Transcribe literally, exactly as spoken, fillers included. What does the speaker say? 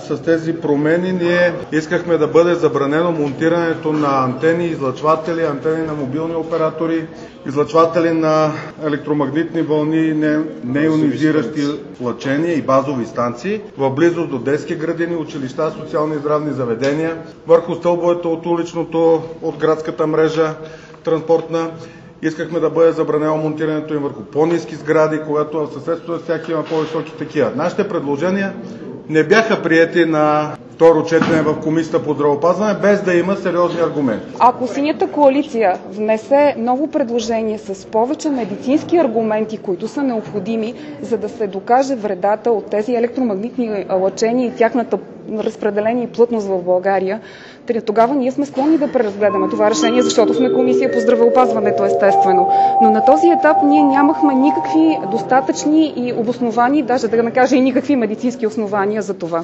с тези промени ние искахме да бъде забранено монтирането на антени, излъчватели, антени на мобилни оператори, излъчватели на електромагнитни вълни, неионизиращи лъчения и базови станции в близост до детски градини, училища, социални и здравни заведения, върху стълбовете от уличното, от градската мрежа транспортна. Искахме да бъде забранено монтирането им върху по-ниски сгради, когато в съседството всяки има по-високи такива. Нашите предложения не бяха приети на второ четене в Комисията по здравеопазване, без да има сериозни аргументи. Ако Синята коалиция внесе ново предложение с повече медицински аргументи, които са необходими, за да се докаже вредата от тези електромагнитни лъчения и тяхната разпределение и плътност в България, тогава ние сме склонни да преразгледаме това решение, защото сме Комисия по здравеопазването, естествено. Но на този етап ние нямахме никакви достатъчни и обосновани, даже да не кажа и никакви медицински основания за това.